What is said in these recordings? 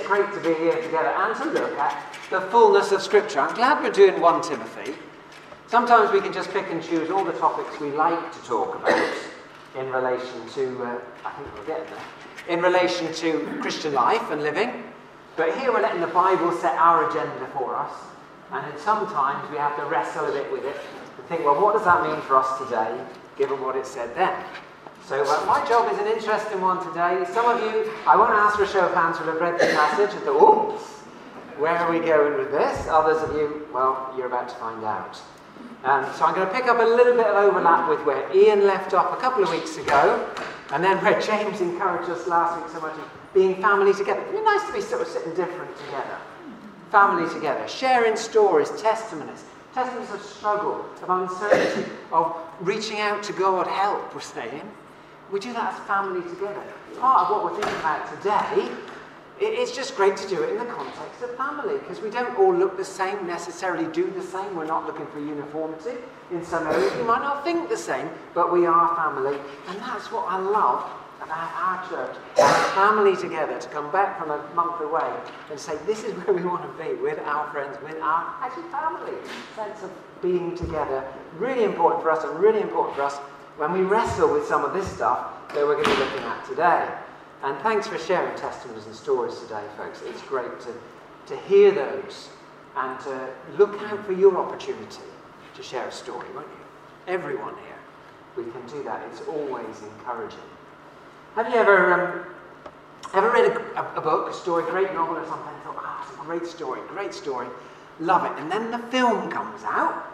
it's great to be here together and to look at the fullness of Scripture. I'm glad we're doing 1 Timothy. Sometimes we can just pick and choose all the topics we like to talk about in relation to, I think we'll get there, in relation to Christian life and living. But here we're letting the Bible set our agenda for us. And then sometimes we have to wrestle a bit with it and think, well, what does that mean for us today, given what it said then? So my job is an interesting one today. Some of you, I won't ask for a show of hands, will have read the passage and thought, oops, where are we going with this? Others of you, well, you're about to find out. So I'm going to pick up a little bit of overlap with where Ian left off a couple of weeks ago, and then where James encouraged us last week so much of being family together. It'd be nice to be sort of sitting different together. Family together, sharing stories, testimonies of struggle, of uncertainty, of reaching out to God, help, we're saying. We do that as family together. Part of what we're thinking about today, it's just great to do it in the context of family, because we don't all look the same, necessarily do the same. We're not looking for uniformity. In some areas we might not think the same, but we are family. And that's what I love about our church, our family together, to come back from a month away and say, this is where we want to be, with our friends, with our, actually, family. Sense of being together, really important for us, and really important for us when we wrestle with some of this stuff that we're going to be looking at today. And thanks for sharing testimonies and stories today, folks. It's great to hear those and to look out for your opportunity to share a story, won't you? Everyone here, we can do that. It's always encouraging. Have you ever read a book, a story, a great novel or something, and thought, it's a great story, love it, and then the film comes out,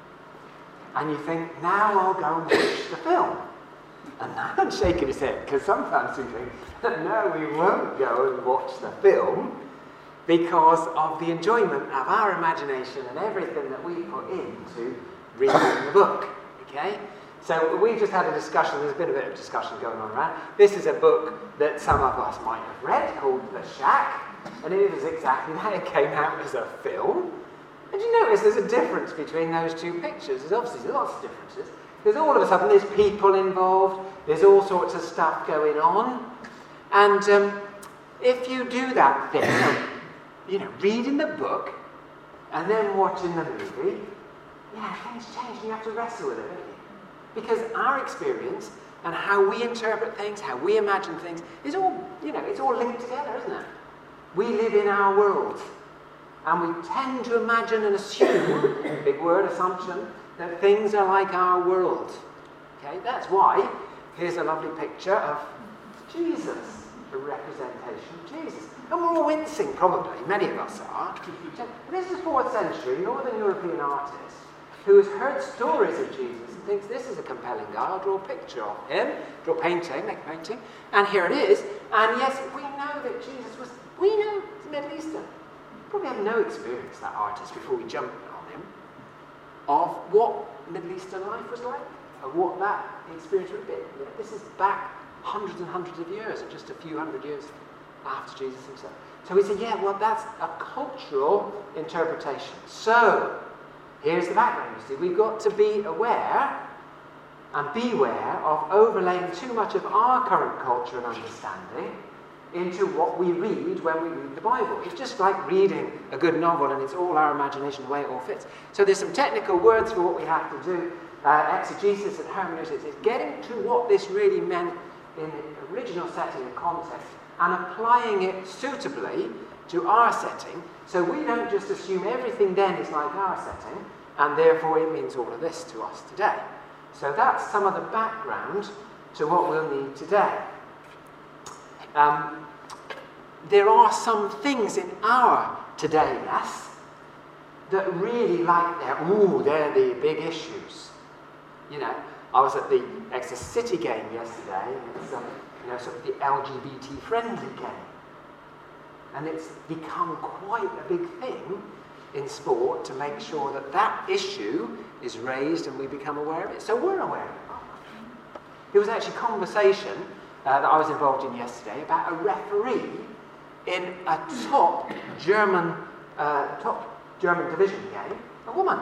and you think, now I'll go and watch the film. And I'm shaking his head, because sometimes we think, no, we won't go and watch the film because of the enjoyment of our imagination and everything that we put into reading the book. Okay? So we've just had a discussion, there's been a bit of discussion going on around. This is a book that some of us might have read called The Shack, and it was exactly that. It came out as a film. And you notice there's a difference between those two pictures. There's obviously lots of differences. Because all of a sudden there's people involved, there's all sorts of stuff going on. And if you do that thing, reading the book and then watching the movie, things change and you have to wrestle with it, don't you? Because our experience and how we interpret things, how we imagine things, is all, it's all linked together, isn't it? We live in our world. And we tend to imagine and assume, big word, assumption, that things are like our world. Okay, that's why here's a lovely picture of Jesus, a representation of Jesus. And we're all wincing, probably, many of us are. This is 4th century Northern European artist who has heard stories of Jesus and thinks this is a compelling guy, I'll draw a picture of him, draw a painting, make a painting, and here it is. And yes, we know that Jesus was, we know he's Middle Eastern. Probably have no experience, that artist, before we jump on him, of what Middle Eastern life was like, of what that experience would have been. This is back hundreds and hundreds of years, and just a few hundred years after Jesus himself. So we say, that's a cultural interpretation. So, here's the background, you see. We've got to be aware and beware of overlaying too much of our current culture and understanding into what we read when we read the Bible. It's just like reading a good novel and it's all our imagination, the way it all fits. So there's some technical words for what we have to do. Exegesis and hermeneutics is getting to what this really meant in the original setting and context and applying it suitably to our setting, so we don't just assume everything then is like our setting and therefore it means all of this to us today. So that's some of the background to what we'll need today. There are some things in our todayness that really they're the big issues. I was at the Exeter City game yesterday, and it's sort of the LGBT friendly game. And it's become quite a big thing in sport to make sure that that issue is raised and we become aware of it. So we're aware of it. There was actually conversation that I was involved in yesterday about a referee in a top German division game, a woman.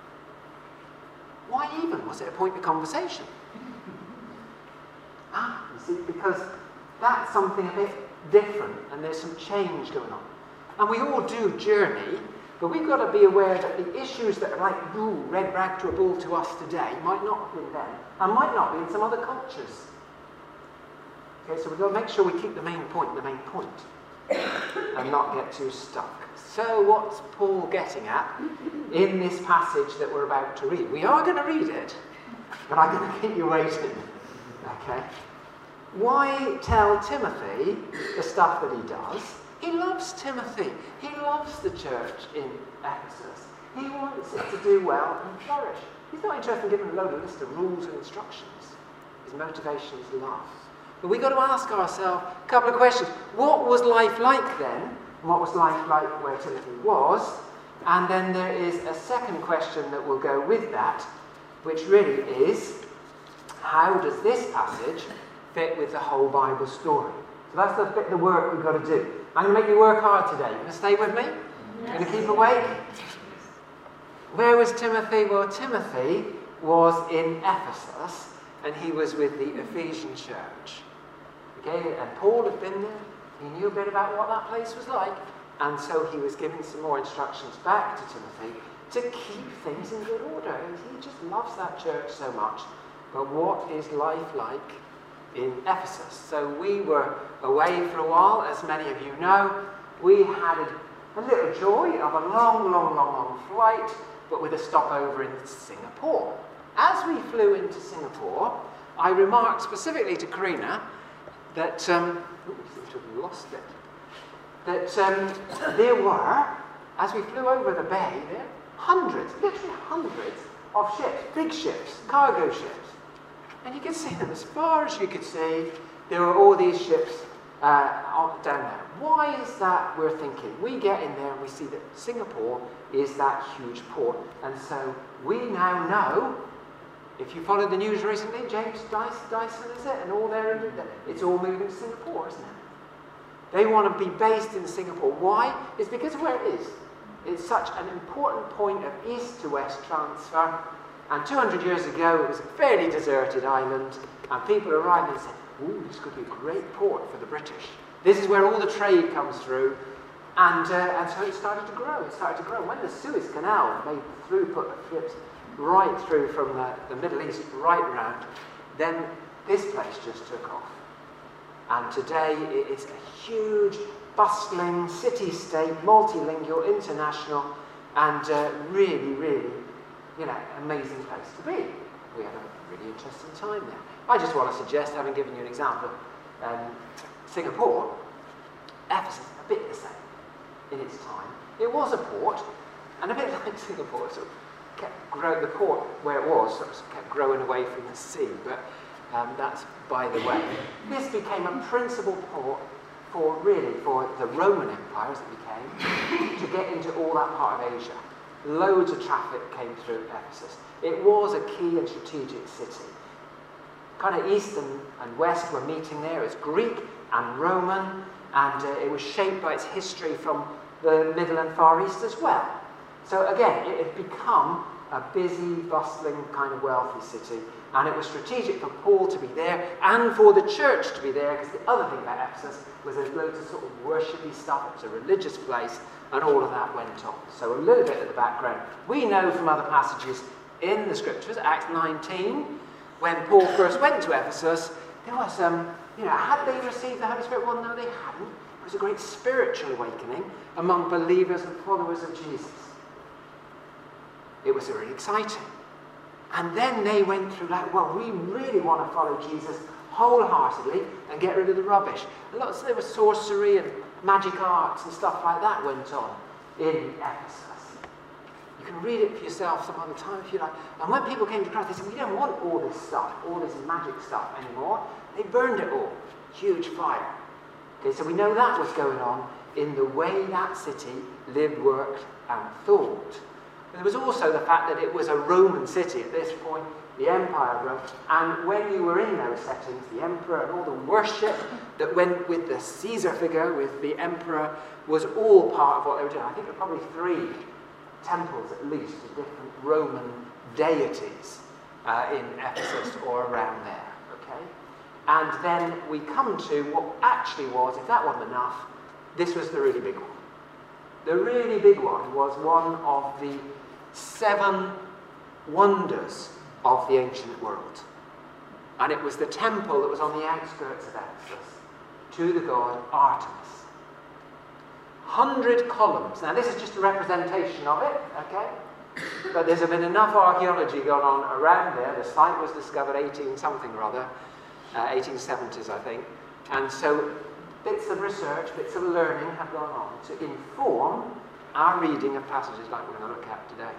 Why even was it a point of conversation? You see, because that's something a bit different and there's some change going on. And we all do journey, but we've got to be aware that the issues that are like, ooh, red rag to a bull to us today might not have been then, and might not be in some other cultures. Okay, so we've got to make sure we keep the main point, and not get too stuck. So what's Paul getting at in this passage that we're about to read? We are going to read it, but I'm going to keep you waiting. Okay? Why tell Timothy the stuff that he does? He loves Timothy. He loves the church in Ephesus. He wants it to do well and flourish. He's not interested in giving a list of rules and instructions. His motivation is love. But we've got to ask ourselves a couple of questions. What was life like then? What was life like where Timothy was? And then there is a second question that will go with that, which really is, how does this passage fit with the whole Bible story? So that's the bit of the work we've got to do. I'm going to make you work hard today. You going to stay with me? Yes. Going to keep awake? Where was Timothy? Well, Timothy was in Ephesus, and he was with the Ephesian church. Okay, and Paul had been there. He knew a bit about what that place was like, and so he was giving some more instructions back to Timothy to keep things in good order. And he just loves that church so much. But what is life like in Ephesus? So we were away for a while, as many of you know. We had a little joy of a long flight, but with a stopover in Singapore. As we flew into Singapore, I remarked specifically to Karina that, seems to have lost it, that there were, as we flew over the bay, there hundreds, literally hundreds of ships, big ships, cargo ships. And you could see them as far as you could see. There were all these ships down there. Why is that, we're thinking? We get in there and we see that Singapore is that huge port. And so we now know, if you followed the news recently, James Dyson is it? And all there, it's all moving to Singapore, isn't it? They want to be based in Singapore. Why? It's because of where it is. It's such an important point of east to west transfer. And 200 years ago, it was a fairly deserted island, and people arrived and said, ooh, this could be a great port for the British. This is where all the trade comes through. And so it started to grow. It started to grow. When the Suez Canal made through, put the ships right through from the Middle East right round, then this place just took off. And today it's a huge, bustling, city-state, multilingual, international, and really, amazing place to be. We had a really interesting time there. I just want to suggest, having given you an example, Singapore, Ephesus, a bit the same in its time. It was a port, and a bit like Singapore, sort of kept growing, the port where it was sort of kept growing away from the sea, but that's by the way. This became a principal port for the Roman Empire, as it became, to get into all that part of Asia. Loads of traffic came through Ephesus. It was a key and strategic city. Kind of east and west were meeting there. It was Greek and Roman, and it was shaped by its history from the Middle and Far East as well. So again, it had become a busy, bustling, kind of wealthy city, and it was strategic for Paul to be there and for the church to be there, because the other thing about Ephesus was there's loads of sort of worshipy stuff. It was a religious place, and all of that went on. So a little bit of the background. We know from other passages in the scriptures, Acts 19, when Paul first went to Ephesus, there was, had they received the Holy Spirit? Well, no, they hadn't. It was a great spiritual awakening among believers and followers of Jesus. It was really exciting. And then they went through we really want to follow Jesus wholeheartedly and get rid of the rubbish. There was sorcery and magic arts and stuff like that went on in Ephesus. You can read it for yourself some other time if you like. And when people came to Christ, they said, we don't want all this stuff, all this magic stuff anymore. They burned it all. Huge fire. Okay, so we know that was going on in the way that city lived, worked, and thought. There was also the fact that it was a Roman city at this point, the Empire of Rome, and when you were in those settings, the emperor and all the worship that went with the Caesar figure, with the emperor, was all part of what they were doing. I think there were probably 3 temples at least of different Roman deities in Ephesus or around there, okay? And then we come to what actually was, if that wasn't enough, this was the really big one. The really big one was one of the 7 wonders of the ancient world. And it was the temple that was on the outskirts of Ephesus to the god Artemis. 100 columns. Now this is just a representation of it, okay? But there's been enough archaeology going on around there. The site was discovered 1870s, I think. And so bits of research, bits of learning have gone on to inform our reading of passages like we're going to look at today.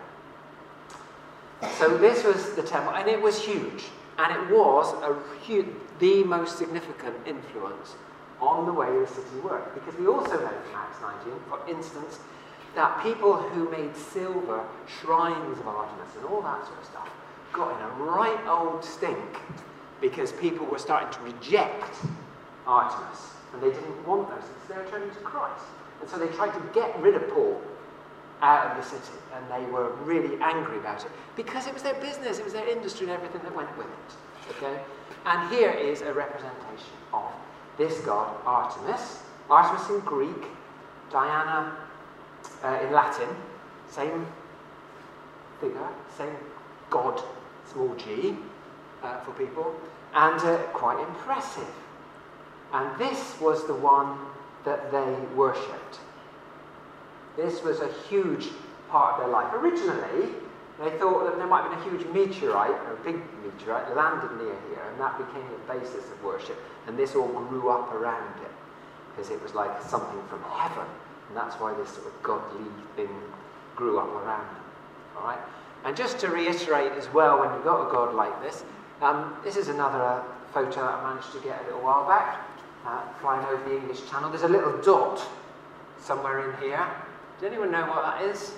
So this was the temple, and it was huge. And it was the most significant influence on the way the city worked. Because we also know from Acts 19, for instance, that people who made silver shrines of Artemis and all that sort of stuff got in a right old stink because people were starting to reject Artemis. And they didn't want those things. They were turning to Christ. And so they tried to get rid of Paul out of the city. And they were really angry about it. Because it was their business, it was their industry and everything that went with it. Okay? And here is a representation of this god, Artemis. Artemis in Greek, Diana in Latin. Same figure, same god, small g, for people. And quite impressive. And this was the one that they worshipped. This was a huge part of their life. Originally, they thought that there might have been a huge meteorite, a big meteorite, landed near here, and that became the basis of worship. And this all grew up around it, because it was like something from heaven. And that's why this sort of godly thing grew up around them. All right? And just to reiterate as well, when you've got a god like this, this is another photo that I managed to get a little while back. Flying over the English Channel. There's a little dot somewhere in here. Does anyone know what that is?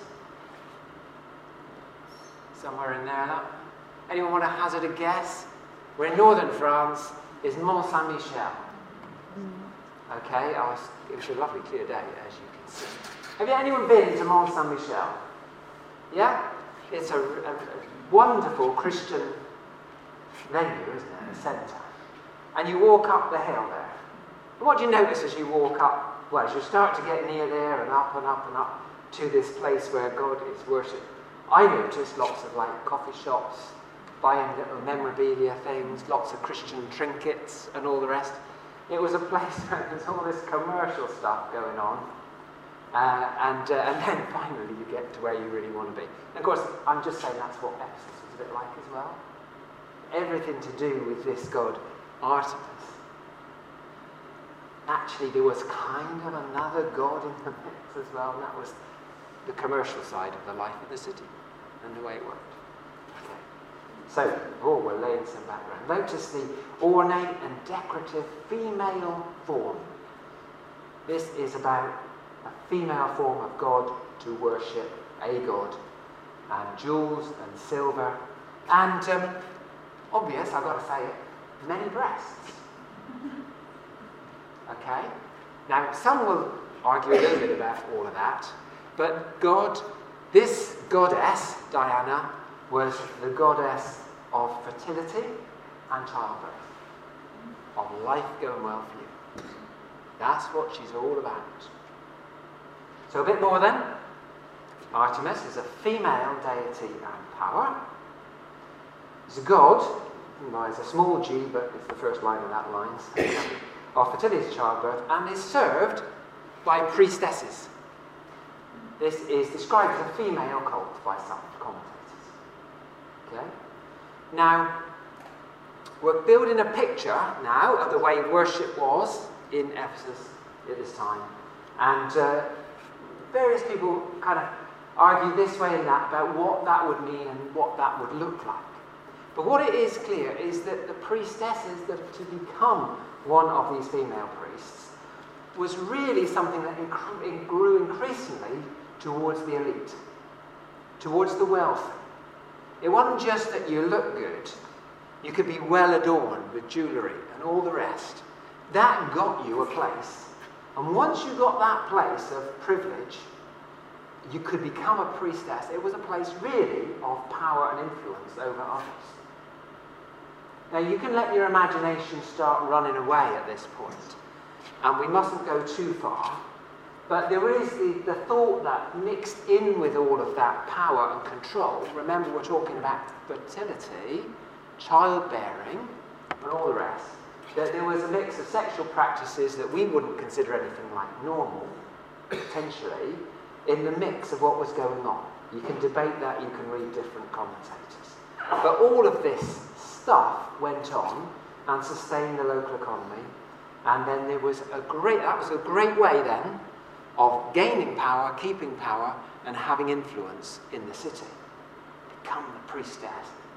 Somewhere in there. Anyone want to hazard a guess? We're in northern France. It's Mont Saint-Michel. Okay, it was a lovely clear day, as you can see. Have anyone been to Mont Saint-Michel? Yeah? It's a wonderful Christian venue, isn't it? A centre. And you walk up the hill there. What do you notice as you walk up? Well, as you start to get near there and up and up and up to this place where God is worshipped, I noticed lots of like coffee shops, buying little memorabilia things, lots of Christian trinkets and all the rest. It was a place where there's all this commercial stuff going on. And then finally you get to where you really want to be. And of course, I'm just saying that's what Ephesus was a bit like as well. Everything to do with this god, Artemis. Actually, there was kind of another god in the mix as well, and that was the commercial side of the life of the city and the way it worked. Okay. So, we're laying some background. Notice the ornate and decorative female form. This is about a female form of God to worship a god. And jewels and silver. And, obvious, I've got to say it, many breasts. Okay? Now, some will argue a little bit about all of that, but this goddess, Diana, was the goddess of fertility and childbirth, of life going well for you. That's what she's all about. So a bit more then. Artemis is a female deity and power. It's a god, it's a small g, but it's the first line of that line, of fertility and childbirth, and is served by priestesses. This is described as a female cult by some commentators. Okay? Now, we're building a picture now of the way worship was in Ephesus at this time. And various people kind of argue this way and that about what that would mean and what that would look like. But what it is clear is that the priestesses that to become one of these female priests was really something that grew increasingly towards the elite, towards the wealthy. It wasn't just that you look good, you could be well adorned with jewellery and all the rest. That got you a place. And once you got that place of privilege, you could become a priestess. It was a place really of power and influence over others. Now, you can let your imagination start running away at this point, and we mustn't go too far. But there is the thought that mixed in with all of that power and control, remember we're talking about fertility, childbearing, and all the rest, that there was a mix of sexual practices that we wouldn't consider anything like normal, potentially, in the mix of what was going on. You can debate that, you can read different commentators. But all of this stuff went on and sustained the local economy, and then that was a great way then of gaining power, keeping power, and having influence in the city. Become a priestess.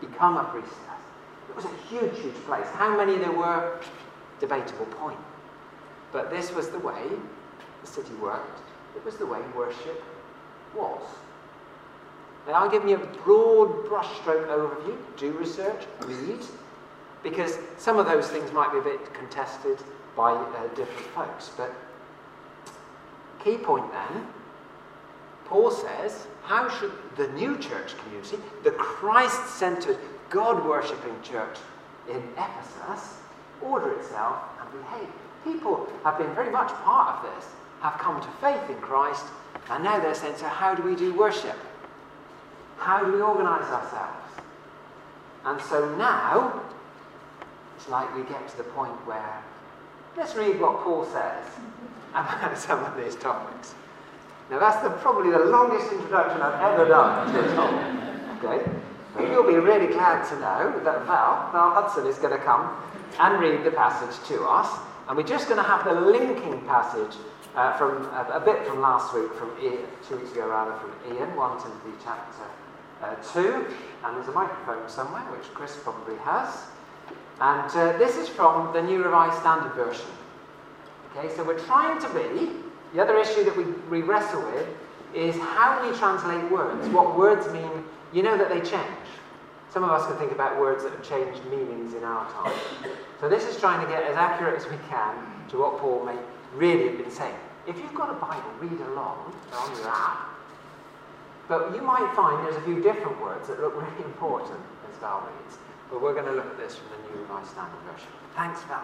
It was a huge, huge place. How many there were, debatable point. But this was the way the city worked. It was the way worship was. Now, I'm giving you a broad brushstroke overview. Do research, read, because some of those things might be a bit contested by different folks. But key point then, Paul says, how should the new church community, the Christ-centered, God-worshipping church in Ephesus, order itself and behave? People have been very much part of this, have come to faith in Christ, and now they're saying, so how do we do worship? How do we organise ourselves? And so now, it's like we get to the point where, let's read what Paul says about some of these topics. Now that's probably the longest introduction I've ever done to a topic. Okay? So you'll be really glad to know that Val Hudson, is going to come and read the passage to us. And we're just going to have the linking passage from a bit from last week, from 2 weeks ago rather, from Ian, 1 Timothy chapter 2. And there's a microphone somewhere, which Chris probably has. And this is from the New Revised Standard Version. Okay, so we're trying to be, the other issue that we wrestle with is how we translate words. What words mean, you know that they change. Some of us can think about words that have changed meanings in our time. So this is trying to get as accurate as we can to what Paul may really have been saying. If you've got a Bible, read along on your app. But you might find there's a few different words that look really important as Val reads. But we're going to look at this from the New Revised Standard Version. Thanks, Val.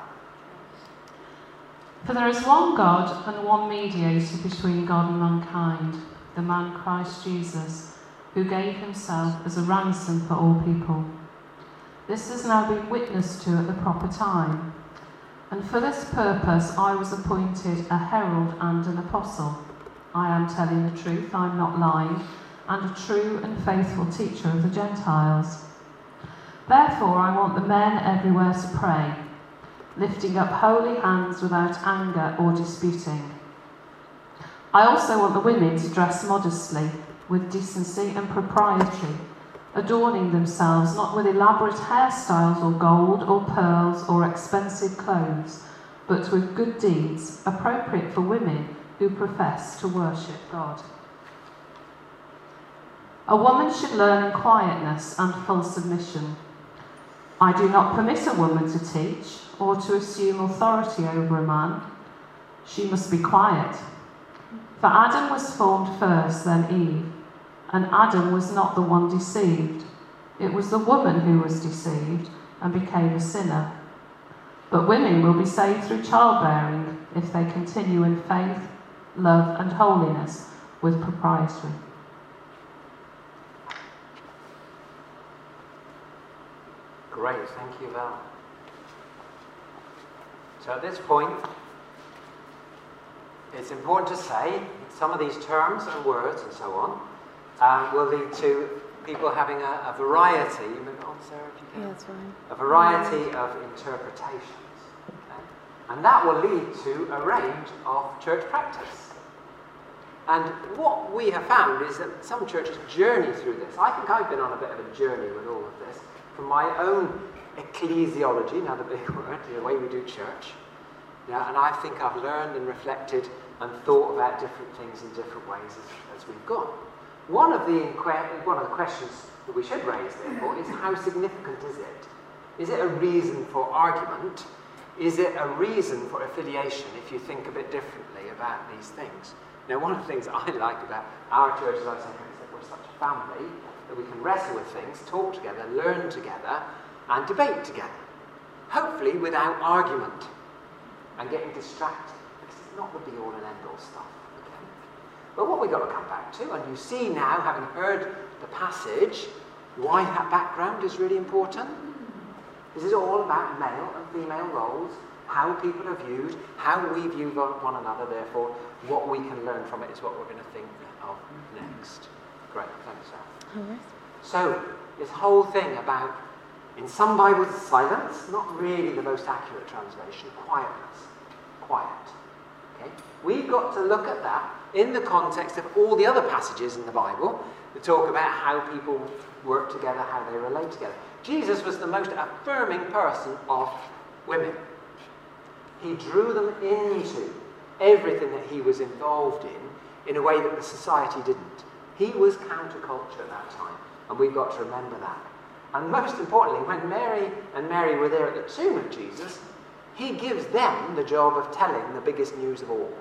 For there is one God and one mediator between God and mankind, the man Christ Jesus, who gave himself as a ransom for all people. This has now been witnessed to at the proper time. And for this purpose I was appointed a herald and an apostle. I am telling the truth, I am not lying, and a true and faithful teacher of the Gentiles. Therefore I want the men everywhere to pray, lifting up holy hands without anger or disputing. I also want the women to dress modestly, with decency and propriety, adorning themselves not with elaborate hairstyles or gold or pearls or expensive clothes, but with good deeds appropriate for women who profess to worship God. A woman should learn in quietness and full submission. I do not permit a woman to teach or to assume authority over a man. She must be quiet. For Adam was formed first, then Eve, and Adam was not the one deceived. It was the woman who was deceived and became a sinner. But women will be saved through childbearing if they continue in faith, love, and holiness with propriety. Great, thank you, Val. So at this point, it's important to say that some of these terms and words and so on will lead to people having a variety. You move on, Sarah, if you can. Yeah, that's fine. A variety of interpretations. Okay? And that will lead to a range of church practice. And what we have found is that some churches journey through this. I think I've been on a bit of a journey with all of this from my own ecclesiology, another big word, the way we do church. Yeah, and I think I've learned and reflected and thought about different things in different ways as we've gone. One of the questions that we should raise, therefore, is how significant is it? Is it a reason for argument? Is it a reason for affiliation if you think a bit differently about these things? Now, one of the things I like about our church, as I say, is that we're such a family that we can wrestle with things, talk together, learn together, and debate together. hopefully without argument and getting distracted, because it's not the be-all and end-all stuff. Okay? But what we've got to come back to, and you see now, having heard the passage, why that background is really important. This is all about male and female roles, how people are viewed, how we view one another, therefore what we can learn from it is what we're going to think of next. Great, thanks, Sarah. All right. So, this whole thing about, in some Bibles, silence, not really the most accurate translation, quietness. Quiet. Okay? We've got to look at that in the context of all the other passages in the Bible that talk about how people work together, how they relate together. Jesus was the most affirming person of women. He drew them into everything that he was involved in a way that the society didn't. He was counterculture at that time, and we've got to remember that. And most importantly, when Mary and Mary were there at the tomb of Jesus, he gives them the job of telling the biggest news of all.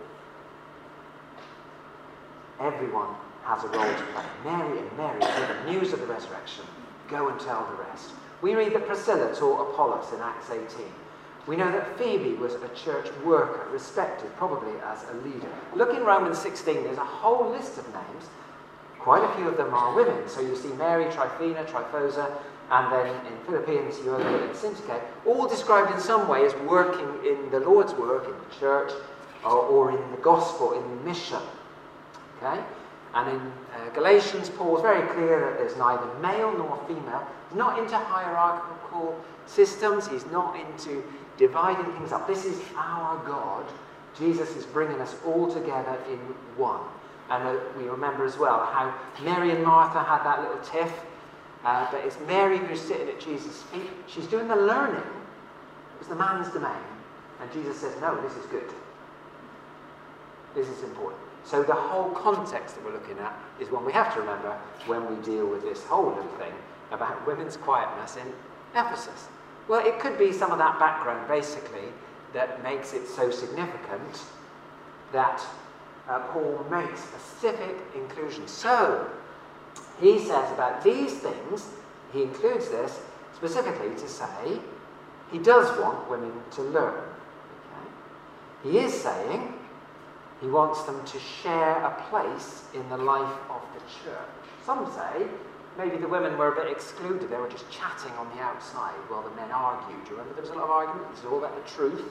Everyone has a role to play. Mary and Mary hear the news of the resurrection. Go and tell the rest. We read that Priscilla taught Apollos in Acts 18. We know that Phoebe was a church worker, respected probably as a leader. Look in Romans 16, there's a whole list of names. Quite a few of them are women. So you see Mary, Tryphena, Tryphosa, and then in Philippians, Euodia and Syntyche, all described in some way as working in the Lord's work, in the church, or in the gospel, in mission. Okay? And in Galatians, Paul's very clear that there's neither male nor female. He's not into hierarchical systems. He's not into dividing things up. This is our God. Jesus is bringing us all together in one. And we remember as well how Mary and Martha had that little tiff. But it's Mary who's sitting at Jesus' feet. She's doing the learning. It was the man's domain. And Jesus says, no, this is good. This is important. So the whole context that we're looking at is one we have to remember when we deal with this whole little thing about women's quietness in Ephesus. Well, it could be some of that background, basically, that makes it so significant that Paul makes specific inclusion. So, he says about these things, he includes this specifically to say he does want women to learn. Okay? He is saying he wants them to share a place in the life of the church. Some say maybe the women were a bit excluded. They were just chatting on the outside while the men argued. Do you remember there was a lot of argument? This is all about the truth,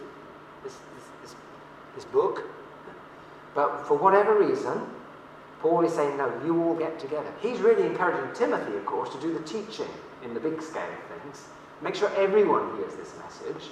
this book. But for whatever reason, Paul is saying, no, you all get together. He's really encouraging Timothy, of course, to do the teaching in the big scale of things. Make sure everyone hears this message.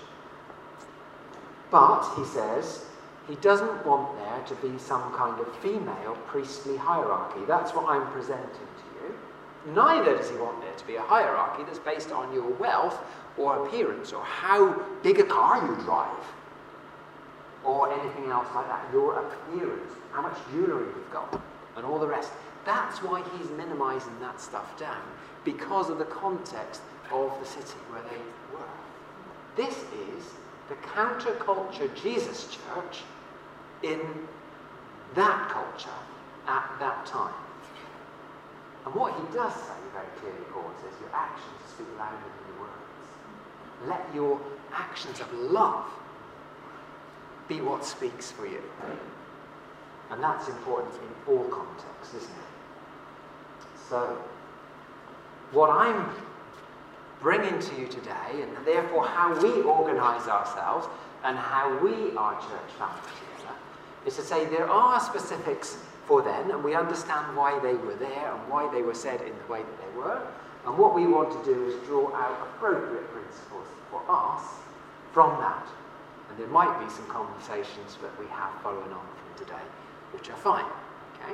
But, he says, he doesn't want there to be some kind of female priestly hierarchy. That's what I'm presenting to you. Neither does he want there to be a hierarchy that's based on your wealth or appearance or how big a car you drive or anything else like that. Your appearance, how much jewellery you've got, and all the rest. That's why he's minimising that stuff down, because of the context of the city where they were. This is the counterculture Jesus church in that culture at that time. And what he does say very clearly, Paul says, your actions speak louder than your words. Let your actions of love be what speaks for you. And that's important in all contexts, isn't it? So, what I'm bringing to you today, and therefore how we organise ourselves and how we are church family together, is to say there are specifics for then, and we understand why they were there and why they were said in the way that they were. And what we want to do is draw out appropriate principles for us from that. And there might be some conversations that we have following on from today, which are fine. Okay?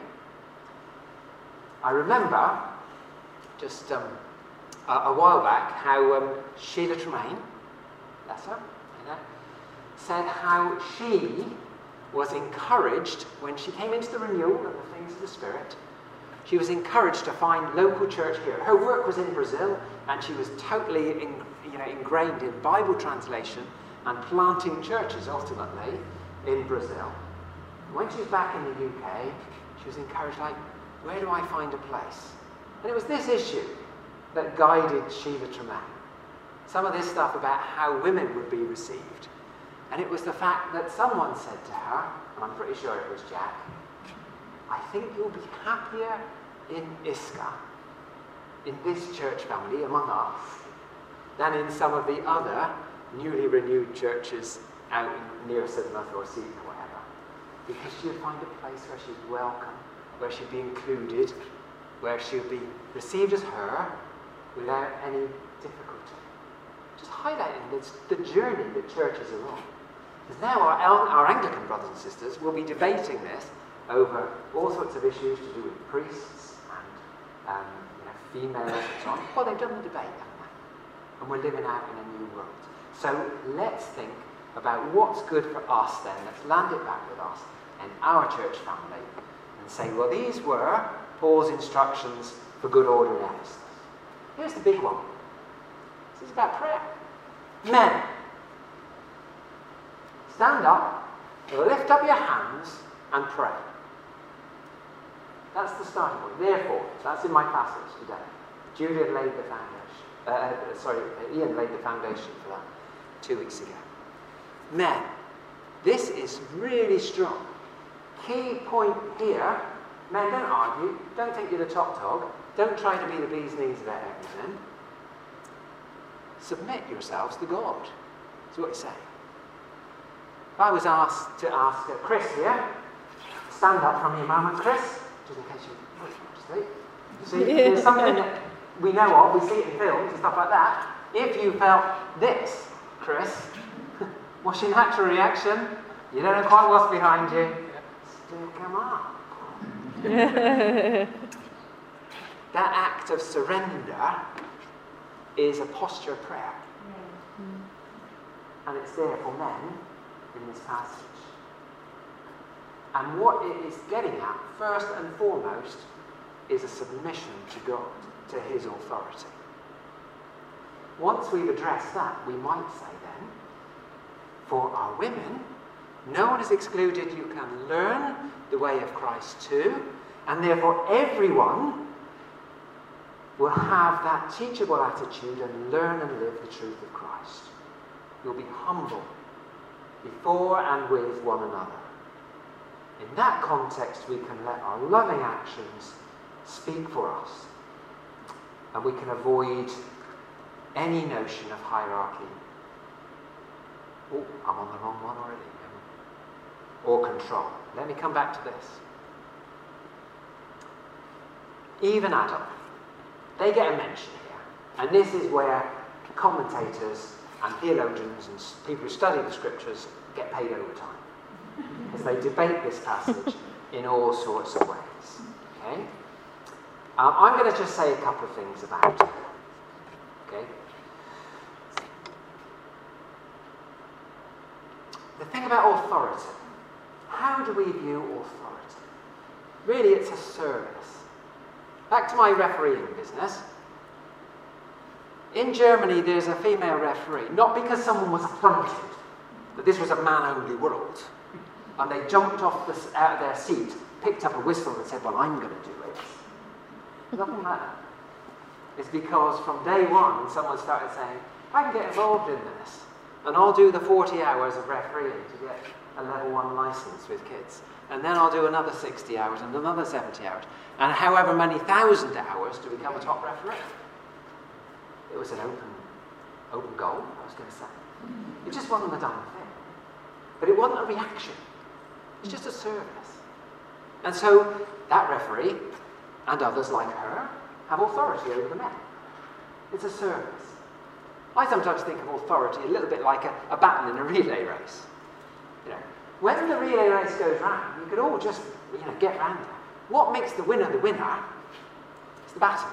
I remember just a while back how Sheila Tremaine, bless her, said how she was encouraged when she came into the renewal of the things of the Spirit. She was encouraged to find local church here. Her work was in Brazil, and she was totally ingrained in Bible translation and planting churches ultimately in Brazil. When she was back in the UK, she was encouraged, like, where do I find a place? And it was this issue that guided Sheila Tremaine. some of this stuff about how women would be received. And it was the fact that someone said to her, and I'm pretty sure it was Jack, I think you'll be happier in Isca, in this church family among us, than in some of the other newly renewed churches out near Sidmouth or Seaton or whatever. Because she'll find a place where she's welcome, where she'll be included, where she'll be received as her without any difficulty. Just highlighting the journey that churches are on. Because now our Anglican brothers and sisters will be debating this over all sorts of issues to do with priests and females and so on. Well, they've done the debate, haven't they? And we're living out in a new world. So let's think about what's good for us then. Let's land it back with us in our church family and say, well, these were Paul's instructions for good order in Ephesus. Here's the big one. This is about prayer. Men, stand up, lift up your hands and pray. That's the starting point. Therefore, that's in my passage today. Ian laid the foundation for that 2 weeks ago. Men, this is really strong. Key point here, men, don't argue, don't think you're the top dog, don't try to be the bee's knees about everything. Submit yourselves to God. That's what he's saying. If I was asked to ask Chris here, stand up from your moment, Chris, just in case you see, there's something that we know of, we see it in films and stuff like that. If you felt this, Chris, what's your natural reaction? You don't know quite what's behind you. Stick 'em up. That act of surrender is a posture of prayer. And it's there for men in this passage. And what it is getting at, first and foremost, is a submission to God, to his authority. Once we've addressed that, we might say then, for our women, no one is excluded. You can learn the way of Christ too, and therefore everyone will have that teachable attitude and learn and live the truth of Christ. You'll be humble before and with one another. In that context, we can let our loving actions speak for us, and we can avoid any notion of hierarchy. Oh, I'm on the wrong one already. Or control. Let me come back to this. Eve and Adam, they get a mention here. And this is where commentators and theologians and people who study the scriptures get paid overtime. Because they debate this passage in all sorts of ways. Okay? I'm going to just say a couple of things about it. Okay? The thing about authority. How do we view authority? Really, it's a service. Back to my refereeing business. In Germany, there's a female referee, not because someone was affronted that this was a man-only world, and they jumped off out of their seat, picked up a whistle and said, well, I'm going to do it. Nothing like that. It's because from day one, someone started saying, I can get involved in this, and I'll do the 40 hours of refereeing to get a level 1 license with kids. And then I'll do another 60 hours and another 70 hours. And however many thousand hours to become a top referee. It was an open goal, I was going to say. It just wasn't a done thing. But it wasn't a reaction. It's just a service. And so that referee and others like her have authority over the men. It's a service. I sometimes think of authority a little bit like a baton in a relay race. You know, when the relay race goes round, you could all just, get round there. What makes the winner is the baton.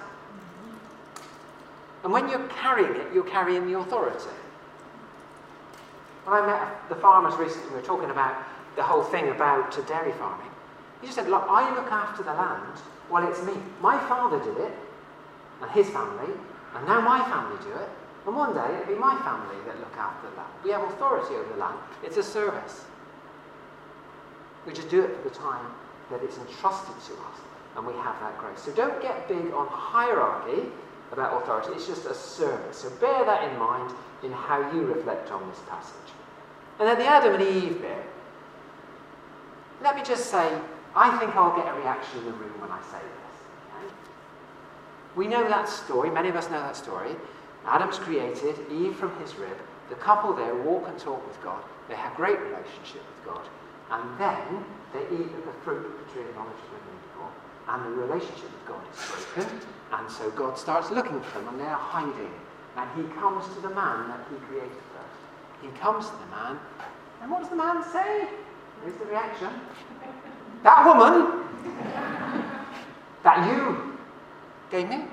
And when you're carrying it, you're carrying the authority. When I met the farmers recently, we were talking about the whole thing about dairy farming. He just said, look, I look after the land. Well, it's me. My father did it, and his family, and now my family do it. And one day, it'll be my family that look after the land. We have authority over the land. It's a service. We just do it for the time that it's entrusted to us, and we have that grace. So don't get big on hierarchy about authority. It's just a service. So bear that in mind in how you reflect on this passage. And then the Adam and Eve bit. Let me just say, I think I'll get a reaction in the room when I say this. Okay? We know that story. Many of us know that story. Adam's created, Eve from his rib. The couple there walk and talk with God. They have great relationship with God. And then they eat of the fruit of the tree of knowledge of good and evil. And the relationship with God is broken. And so God starts looking for them and they're hiding. And he comes to the man that he created first. He comes to the man. And what does the man say? Here's the reaction. That woman that you gave me.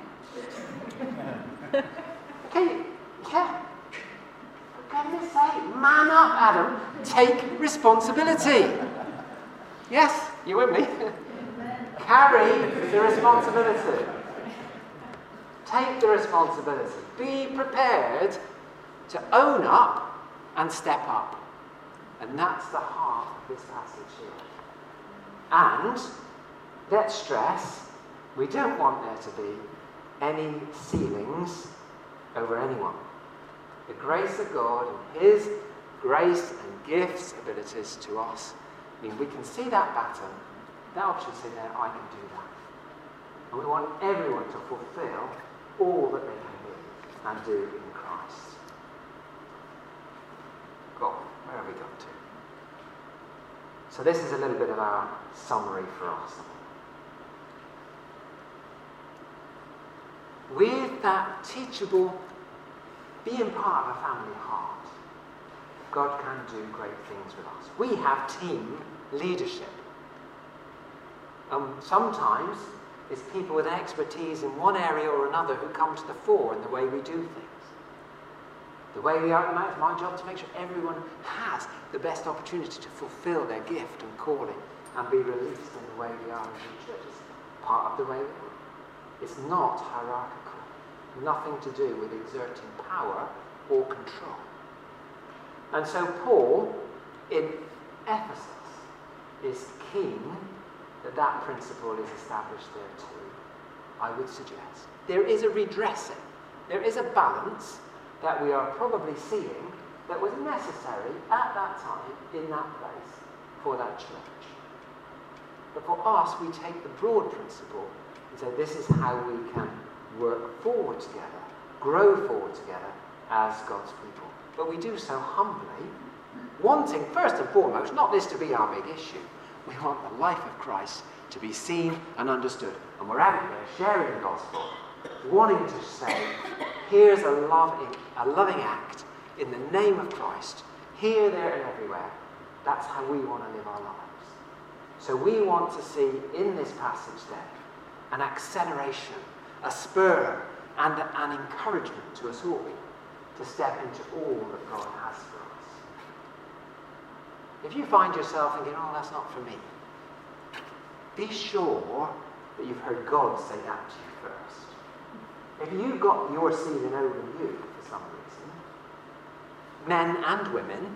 Okay, yeah. For goodness sake, man up, Adam. Take responsibility. Yes, you with me? Carry the responsibility. Take the responsibility. Be prepared to own up and step up. And that's the heart of this passage here. And let's stress, we don't want there to be any ceilings over anyone. The grace of God and his grace and gifts, abilities to us, mean we can see that pattern, that opportunity there, I can do that. And we want everyone to fulfill all that they can be and do in Christ. God, where have we got to? So this is a little bit of our summary for us. With that teachable, being part of a family heart, God can do great things with us. We have team leadership. Sometimes it's people with expertise in one area or another who come to the fore in the way we do things. The way we are at the moment, it's my job to make sure everyone has the best opportunity to fulfill their gift and calling and be released in the way we are in the church. It's part of the way we are. It's not hierarchical. Nothing to do with exerting power or control. And so Paul, in Ephesus, is keen that that principle is established there too. I would suggest. There is a redressing. There is a balance that we are probably seeing that was necessary at that time in that place for that church. But for us, we take the broad principle and say this is how we can work forward together, grow forward together as God's people. But we do so humbly, wanting first and foremost not this to be our big issue. We want the life of Christ to be seen and understood. And we're out there sharing the gospel, wanting to say, here's a loving act in the name of Christ, here, there, and everywhere. That's how we want to live our lives. So we want to see in this passage there an acceleration, a spur, and an encouragement to us all to step into all that God has for us. If you find yourself thinking, oh, that's not for me, be sure that you've heard God say that to you first. If you've got your ceiling over you for some reason, men and women,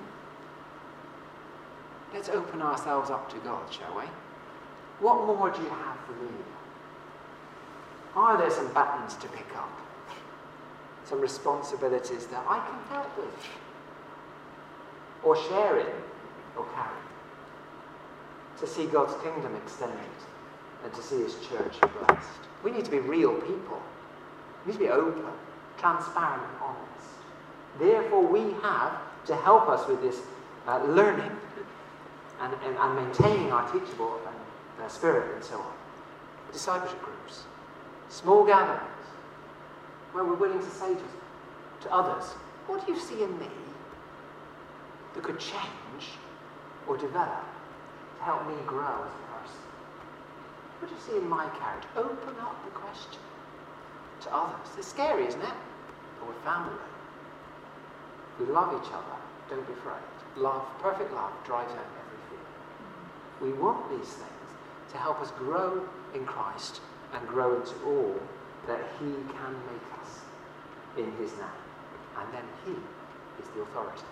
let's open ourselves up to God, shall we? What more do you have for me? Are there some buttons to pick up? Some responsibilities that I can help with? Or share in, or carry? To see God's kingdom extended and to see his church blessed. We need to be real people. We need to be open, transparent, and honest. Therefore, we have to help us with this learning and maintaining our teachable spirit and so on. Discipleship groups, small gatherings, where we're willing to say to others, what do you see in me that could change or develop to help me grow as a person? What do you see in my character? Open up the question to others. It's scary, isn't it? But we're family. We love each other. Don't be afraid. Love, perfect love, drives out every fear. We want these things to help us grow in Christ and grow into all that he can make us in his name. And then he is the authority.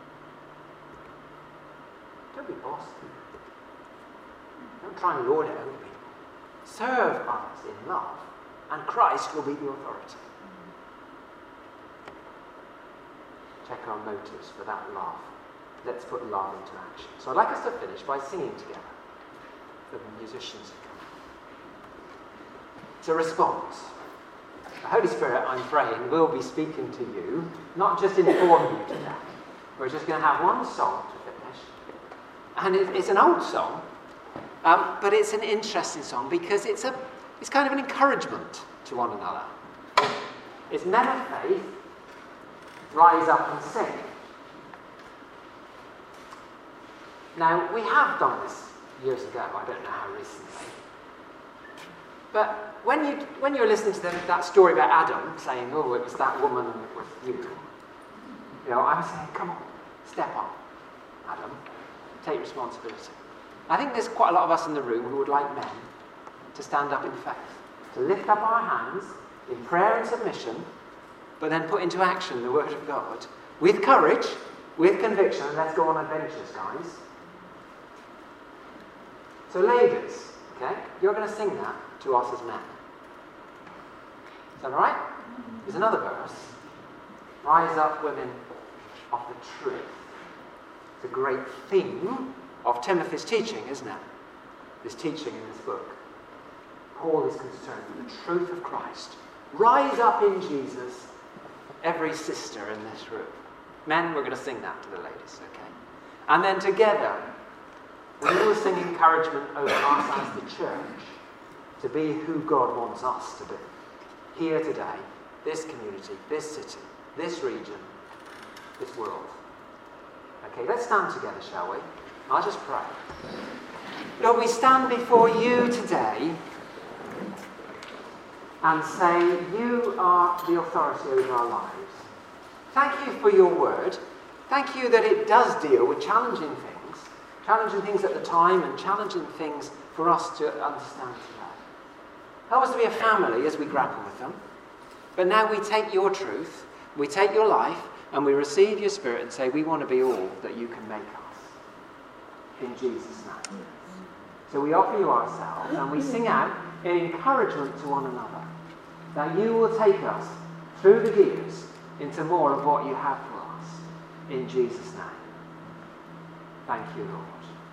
Don't be bossy. Don't try and lord it over people. Serve others in love, and Christ will be the authority. check our motives for that love. Let's put love into action. So I'd like us to finish by singing together. The musicians have come. It's a response. The Holy Spirit, I'm praying, will be speaking to you, not just inform you today. We're just going to have one song to finish. And it's an old song, but it's an interesting song because it's kind of an encouragement to one another. It's men of faith, rise up and sing. Now, we have done this years ago, I don't know how recently. But when you're listening to that story about Adam, saying, oh, it was that woman and it was you, I'm saying, come on, step up, Adam, take responsibility. I think there's quite a lot of us in the room who would like men to stand up in faith, to lift up our hands in prayer and submission, but then put into action the word of God with courage, with conviction, and let's go on adventures, guys. So ladies, okay, you're going to sing that to us as men. Is that all right? There's another verse. Rise up, women of the truth. It's a great theme of Timothy's teaching, isn't it? This teaching in this book. Paul is concerned with the truth of Christ. Rise up in Jesus, every sister in this room. Men, we're going to sing that to the ladies, okay? And then together, we will sing encouragement over us as the church to be who God wants us to be. Here today, this community, this city, this region, this world. Okay, let's stand together, shall we? I'll just pray. Lord, we stand before you today and say, you are the authority over our lives. Thank you for your word. Thank you that it does deal with challenging things at the time and challenging things for us to understand today. Help us to be a family as we grapple with them. But now we take your truth, we take your life, and we receive your spirit and say, we want to be all that you can make us. In Jesus' name. So we offer you ourselves and we sing out in encouragement to one another that you will take us through the gears into more of what you have for us. In Jesus' name. Thank you, Lord.